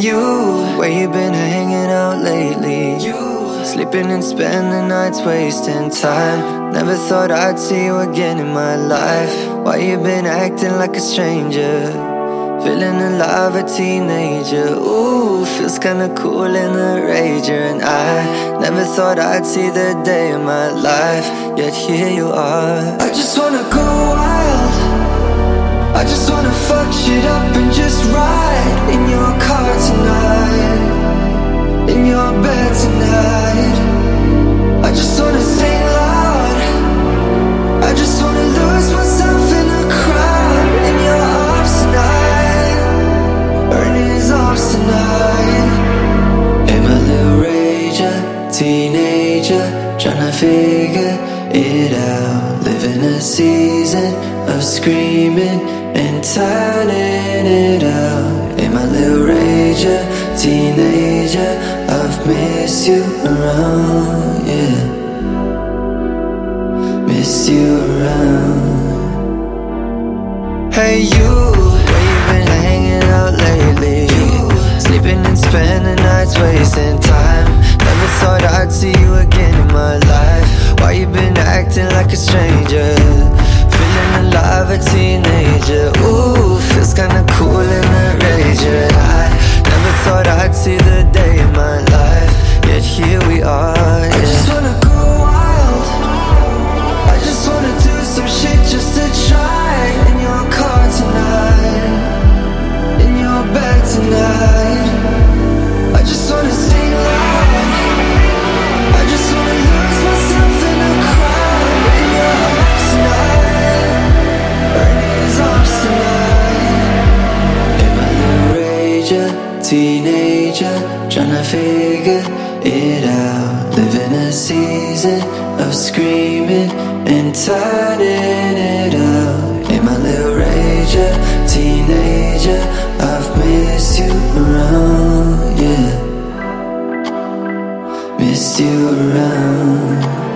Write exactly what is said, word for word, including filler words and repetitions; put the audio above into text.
you, where you been hanging out lately? Sleeping and spending nights wasting time. Never thought I'd see you again in my life. Why you been acting like a stranger? Feeling alive, a teenager. Ooh, feels kinda cool in the rager. And I never thought I'd see the day of my life, yet here you are. I just wanna go wild, I just wanna fuck shit up and just ride in your car tonight, in your bed tonight. I just wanna sing loud, I just wanna lose myself in a crowd, in your arms tonight, or in his arms tonight. Am I a little rager, teenager, tryna figure it out, living a season of screaming and turning it out. Am I a little rager, teenager, I've missed you around, yeah, missed you around. Hey you, where you been hanging out lately? Sleeping and spending nights wasting time. Never thought I'd see you again in my life. Why you been acting like a stranger? Feeling alive, a teenager. Ooh, feels kinda cool in the rager. And I never thought I'd see the day of my life, yet here we are, yeah. I just wanna go wild, I just wanna do some shit just to try. In your car tonight, in your bed tonight. I just wanna sing loud, I just wanna lose myself in a crowd, in your arms tonight, or in his arms tonight. Am I a little rager, teenager, tryna figure it out, living a season of screaming and turning it out. Am I a little rager, teenager, I've missed you around, yeah, missed you around.